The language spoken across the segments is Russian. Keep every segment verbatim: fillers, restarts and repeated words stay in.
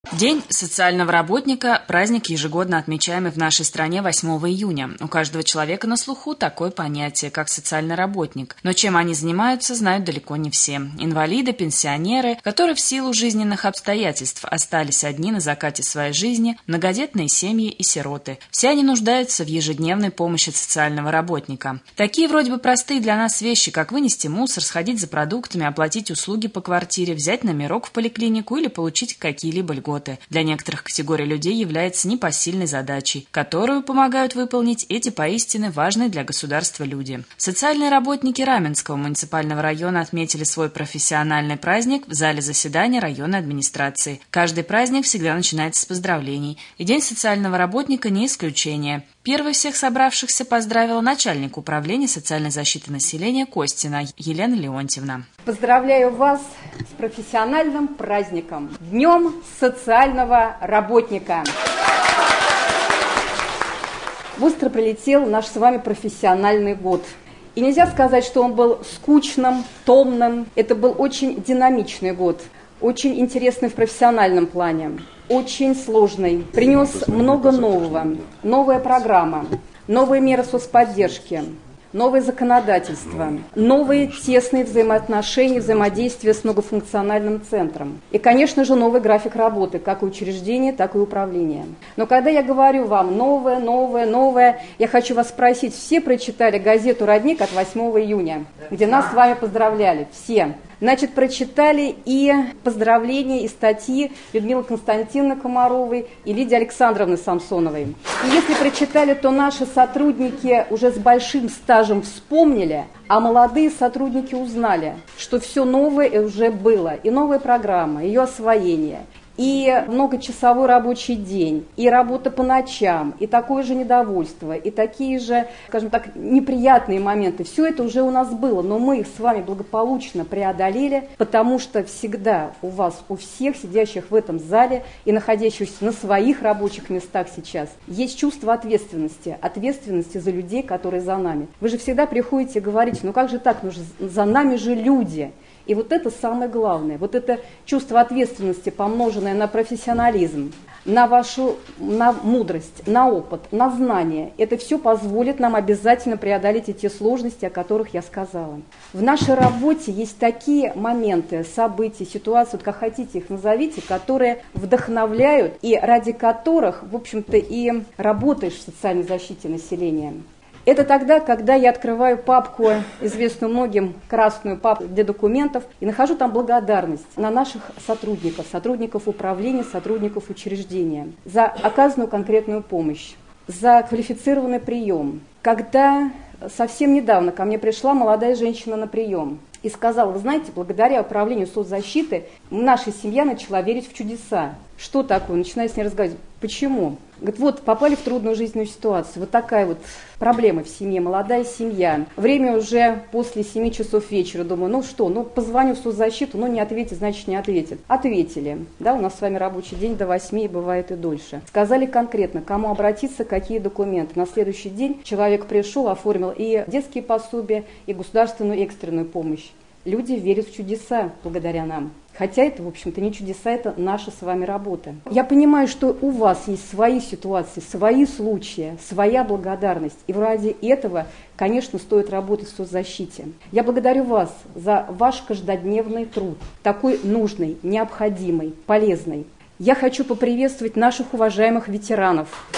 День социального работника – праздник, ежегодно отмечаемый в нашей стране восьмого июня. У каждого человека на слуху такое понятие, как социальный работник. Но чем они занимаются, знают далеко не все. Инвалиды, пенсионеры, которые в силу жизненных обстоятельств остались одни на закате своей жизни, многодетные семьи и сироты. Все они нуждаются в ежедневной помощи социального работника. Такие вроде бы простые для нас вещи, как вынести мусор, сходить за продуктами, оплатить услуги по квартире, взять номерок в поликлинику или получить какие-либо льготы. Для некоторых категорий людей является непосильной задачей, которую помогают выполнить эти поистине важные для государства люди. Социальные работники Раменского муниципального района отметили свой профессиональный праздник в зале заседания районной администрации. Каждый праздник всегда начинается с поздравлений, и День социального работника не исключение. Первой всех собравшихся поздравила начальник управления социальной защиты населения Костина Елена Леонтьевна. Поздравляю вас с профессиональным праздником, Днем социального работника. Быстро пролетел наш с вами профессиональный год. И нельзя сказать, что он был скучным, томным. Это был очень динамичный год, очень интересный в профессиональном плане, очень сложный. Принес много нового. Новая программа, новые меры соцподдержки, новое законодательство, новые тесные взаимоотношения, взаимодействия с многофункциональным центром. И, конечно же, новый график работы, как и учреждения, так и управления. Но когда я говорю вам новое, новое, новое, я хочу вас спросить, все прочитали газету «Родник» от восьмого июня, где нас с вами поздравляли? Все. Значит, прочитали и поздравления, и статьи Людмилы Константиновны Комаровой и Лидии Александровны Самсоновой. И если прочитали, то наши сотрудники уже с большим стажем вспомнили, а молодые сотрудники узнали, что все новое уже было. И новая программа, ее освоение, и многочасовой рабочий день, и работа по ночам, и такое же недовольство, и такие же, скажем так, неприятные моменты. Все это уже у нас было, но мы их с вами благополучно преодолели, потому что всегда у вас, у всех сидящих в этом зале и находящихся на своих рабочих местах сейчас, есть чувство ответственности, ответственности за людей, которые за нами. Вы же всегда приходите и говорите, ну как же так, ну же, за нами же люди. И вот это самое главное, вот это чувство ответственности, помноженное на профессионализм, на вашу на мудрость, на опыт, на знания, это все позволит нам обязательно преодолеть эти сложности, о которых я сказала. В нашей работе есть такие моменты, события, ситуации, вот как хотите их назовите, которые вдохновляют и ради которых, в общем-то, и работаешь в социальной защите населения. Это тогда, когда я открываю папку, известную многим, красную папку для документов, и нахожу там благодарность на наших сотрудников, сотрудников управления, сотрудников учреждения за оказанную конкретную помощь, за квалифицированный прием. Когда совсем недавно ко мне пришла молодая женщина на прием и сказала, вы знаете, благодаря управлению соцзащиты наша семья начала верить в чудеса. Что такое? Начинаю с ней разговаривать. Почему? Говорит, вот попали в трудную жизненную ситуацию, вот такая вот проблема в семье, молодая семья. Время уже после семи часов вечера, думаю, ну что, ну позвоню в соцзащиту, ну не ответит, значит не ответит. Ответили, да, у нас с вами рабочий день до восьми, бывает и дольше. Сказали конкретно, кому обратиться, какие документы. На следующий день человек пришел, оформил и детские пособия, и государственную экстренную помощь. Люди верят в чудеса благодаря нам. Хотя это, в общем-то, не чудеса, это наша с вами работа. Я понимаю, что у вас есть свои ситуации, свои случаи, своя благодарность. И ради этого, конечно, стоит работать в соцзащите. Я благодарю вас за ваш каждодневный труд, такой нужный, необходимый, полезный. Я хочу поприветствовать наших уважаемых ветеранов.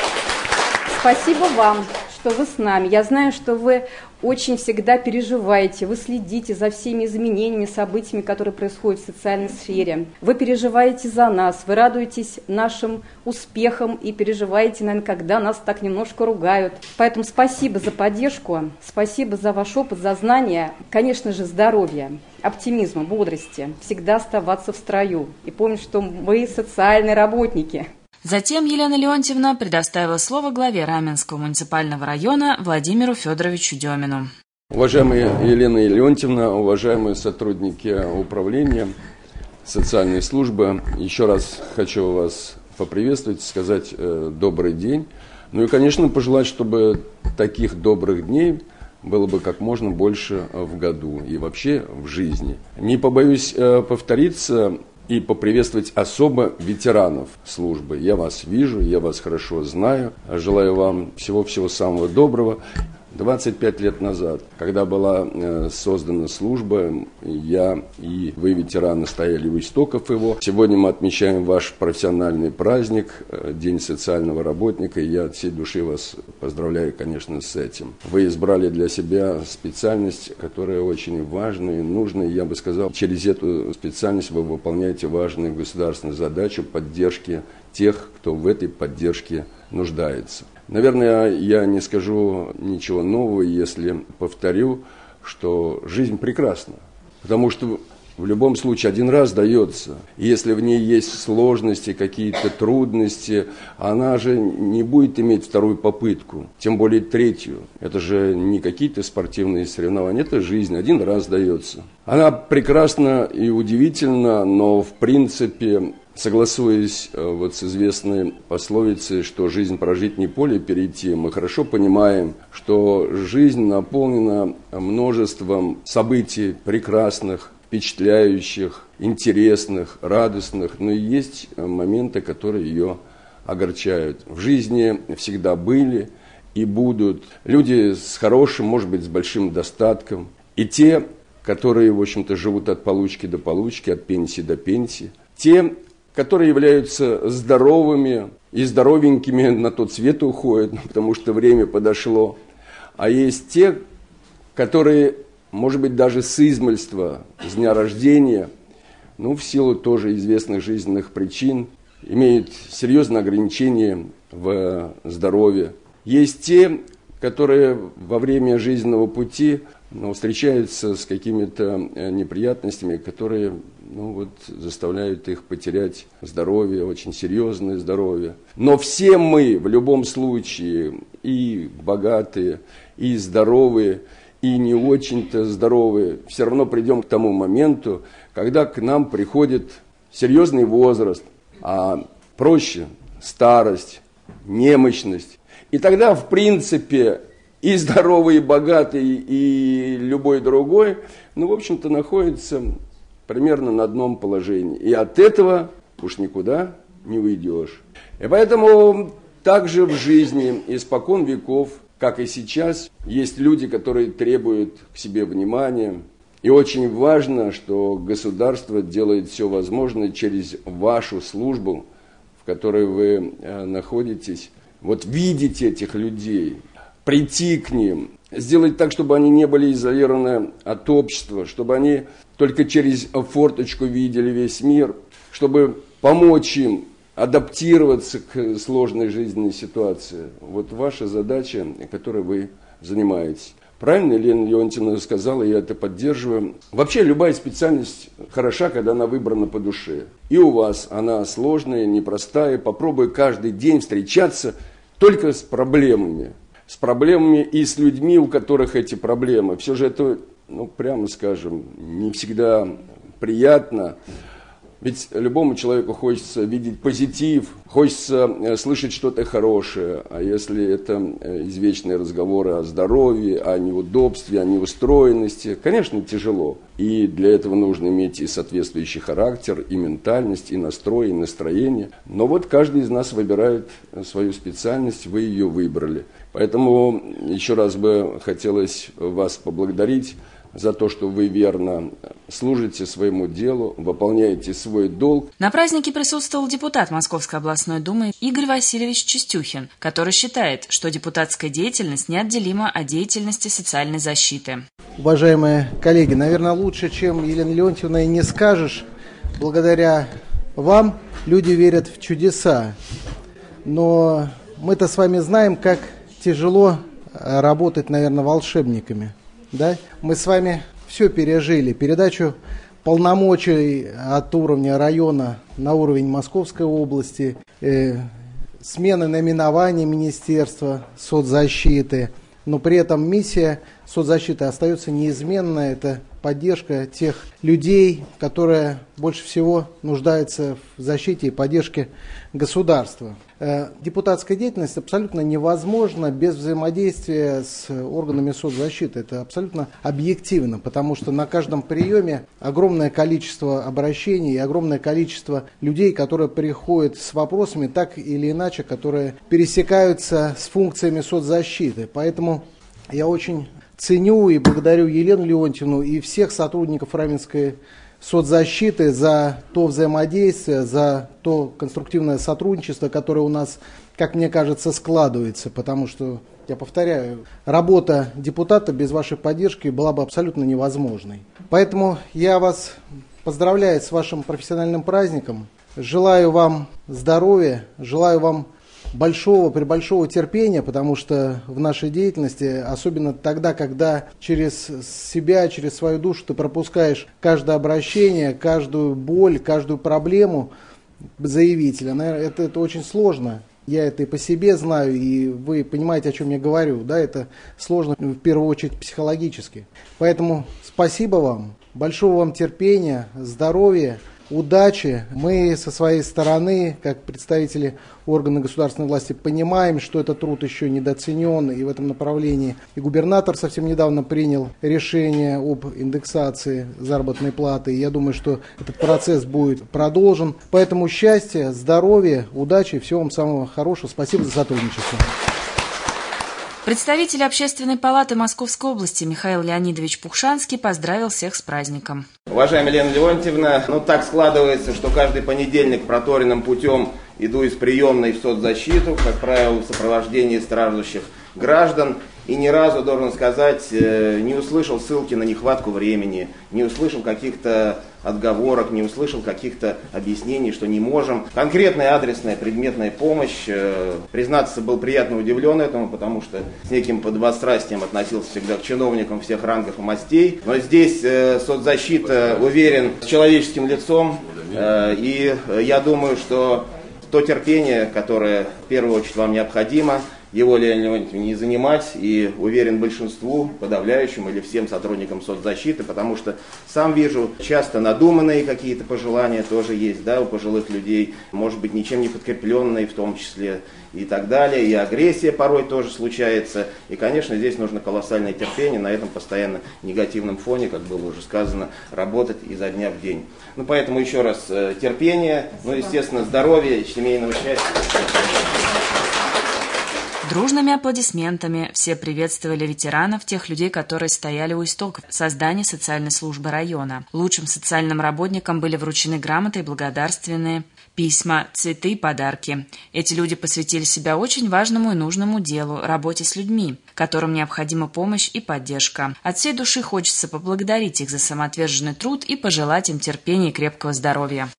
Спасибо вам, что вы с нами. Я знаю, что вы очень всегда переживаете, вы следите за всеми изменениями, событиями, которые происходят в социальной сфере. Вы переживаете за нас, вы радуетесь нашим успехам и переживаете, наверное, когда нас так немножко ругают. Поэтому спасибо за поддержку, спасибо за ваш опыт, за знания, конечно же, здоровья, оптимизма, бодрости, всегда оставаться в строю. И помнить, что вы социальные работники. Затем Елена Леонтьевна предоставила слово главе Раменского муниципального района Владимиру Федоровичу Демину. Уважаемая Елена Леонтьевна, уважаемые сотрудники управления, социальной службы, еще раз хочу вас поприветствовать, сказать э, добрый день. Ну и, конечно, пожелать, чтобы таких добрых дней было бы как можно больше в году и вообще в жизни. Не побоюсь э, повториться, и поприветствовать особо ветеранов службы. Я вас вижу, я вас хорошо знаю. Желаю вам всего-всего самого доброго. двадцать пять лет назад, когда была э, создана служба, я и вы, ветераны, стояли у истоков его. Сегодня мы отмечаем ваш профессиональный праздник, э, День социального работника, и я от всей души вас поздравляю, конечно, с этим. Вы избрали для себя специальность, которая очень важная и нужная. Я бы сказал, через эту специальность вы выполняете важную государственную задачу поддержки тех, кто в этой поддержке нуждается. Наверное, я не скажу ничего нового, если повторю, что жизнь прекрасна. Потому что в любом случае один раз дается. И если в ней есть сложности, какие-то трудности, она же не будет иметь вторую попытку, тем более третью. Это же не какие-то спортивные соревнования, это жизнь, один раз дается. Она прекрасна и удивительна, но в принципе, согласуясь вот с известной пословицей, что жизнь прожить не поле перейти, мы хорошо понимаем, что жизнь наполнена множеством событий прекрасных, впечатляющих, интересных, радостных, но и есть моменты, которые ее огорчают. В жизни всегда были и будут люди с хорошим, может быть, с большим достатком, и те, которые, в общем-то, живут от получки до получки, от пенсии до пенсии, те, которые являются здоровыми и здоровенькими, на тот свет уходят, потому что время подошло. А есть те, которые, может быть, даже с измальства, с дня рождения, ну, в силу тоже известных жизненных причин, имеют серьезные ограничения в здоровье. Есть те, которые во время жизненного пути ну, встречаются с какими-то неприятностями, которые ну, вот, заставляют их потерять здоровье, очень серьезное здоровье. Но все мы в любом случае, и богатые, и здоровые, и не очень-то здоровые, все равно придем к тому моменту, когда к нам приходит серьезный возраст, а проще старость, немощность. И тогда, в принципе, и здоровый, и богатый, и любой другой, ну, в общем-то, находится примерно на одном положении. И от этого уж никуда не уйдешь. И поэтому также в жизни испокон веков, как и сейчас, есть люди, которые требуют к себе внимания. И очень важно, что государство делает все возможное через вашу службу, в которой вы находитесь, вот видеть этих людей, прийти к ним, сделать так, чтобы они не были изолированы от общества, чтобы они только через форточку видели весь мир, чтобы помочь им адаптироваться к сложной жизненной ситуации. Вот ваша задача, которой вы занимаетесь. Правильно Елена Леонтьевна сказала, я это поддерживаю. Вообще любая специальность хороша, когда она выбрана по душе. И у вас она сложная, непростая. Попробуй каждый день встречаться только с проблемами. С проблемами и с людьми, у которых эти проблемы. Все же это, ну, прямо скажем, не всегда приятно. Ведь любому человеку хочется видеть позитив, хочется слышать что-то хорошее. А если это извечные разговоры о здоровье, о неудобстве, о неустроенности, конечно, тяжело. И для этого нужно иметь и соответствующий характер, и ментальность, и настрой, и настроение. Но вот каждый из нас выбирает свою специальность, вы ее выбрали. Поэтому еще раз бы хотелось вас поблагодарить за то, что вы верно служите своему делу, выполняете свой долг. На празднике присутствовал депутат Московской областной думы Игорь Васильевич Чистюхин, который считает, что депутатская деятельность неотделима от деятельности социальной защиты. Уважаемые коллеги, наверное, лучше, чем Елена Леонтьевна, и не скажешь. Благодаря вам люди верят в чудеса. Но мы-то с вами знаем, как тяжело работать, наверное, волшебниками. Да? Мы с вами все пережили. Передачу полномочий от уровня района на уровень Московской области, э, смены наименования Министерства соцзащиты. Но при этом миссия соцзащиты остается неизменной. Это поддержка тех людей, которые больше всего нуждаются в защите и поддержке государства. Депутатская деятельность абсолютно невозможна без взаимодействия с органами соцзащиты. Это абсолютно объективно, потому что на каждом приеме огромное количество обращений и огромное количество людей, которые приходят с вопросами так или иначе, которые пересекаются с функциями соцзащиты. Поэтому я очень ценю и благодарю Елену Леонтьевну и всех сотрудников Раменской соцзащиты за то взаимодействие, за то конструктивное сотрудничество, которое у нас, как мне кажется, складывается, потому что, я повторяю, работа депутата без вашей поддержки была бы абсолютно невозможной. Поэтому я вас поздравляю с вашим профессиональным праздником, желаю вам здоровья, желаю вам большого, пребольшого терпения, потому что в нашей деятельности, особенно тогда, когда через себя, через свою душу ты пропускаешь каждое обращение, каждую боль, каждую проблему заявителя, наверное, это, это очень сложно. Я это и по себе знаю, и вы понимаете, о чем я говорю. Да, это сложно в первую очередь психологически. Поэтому спасибо вам, большого вам терпения, здоровья, удачи. Мы со своей стороны, как представители органов государственной власти, понимаем, что этот труд еще недооценен, и в этом направлении. И губернатор совсем недавно принял решение об индексации заработной платы. И я думаю, что этот процесс будет продолжен. Поэтому счастья, здоровья, удачи, всего вам самого хорошего. Спасибо за сотрудничество. Представитель Общественной палаты Московской области Михаил Леонидович Пухшанский поздравил всех с праздником. Уважаемая Елена Леонтьевна, ну так складывается, что каждый понедельник проторенным путем иду из приемной в соцзащиту, как правило, в сопровождении страждущих граждан. И ни разу, должен сказать, не услышал ссылки на нехватку времени, не услышал каких-то отговорок, не услышал каких-то объяснений, что не можем. Конкретная адресная предметная помощь. Признаться, был приятно удивлен этому, потому что с неким подобострастием относился всегда к чиновникам всех рангов и мастей. Но здесь соцзащита, уверен, с человеческим лицом. И я думаю, что то терпение, которое в первую очередь вам необходимо, его, Леонид Леонтьевич, не занимать, и уверен большинству, подавляющему или всем сотрудникам соцзащиты, потому что сам вижу, часто надуманные какие-то пожелания тоже есть, да, у пожилых людей, может быть, ничем не подкрепленные в том числе и так далее, и агрессия порой тоже случается, и, конечно, здесь нужно колоссальное терпение, на этом постоянно негативном фоне, как было уже сказано, работать изо дня в день. Ну, поэтому еще раз терпение, ну, естественно, здоровья, семейного счастья. Дружными аплодисментами все приветствовали ветеранов, тех людей, которые стояли у истоков создания социальной службы района. Лучшим социальным работникам были вручены грамоты и благодарственные письма, цветы и подарки. Эти люди посвятили себя очень важному и нужному делу – работе с людьми, которым необходима помощь и поддержка. От всей души хочется поблагодарить их за самоотверженный труд и пожелать им терпения и крепкого здоровья.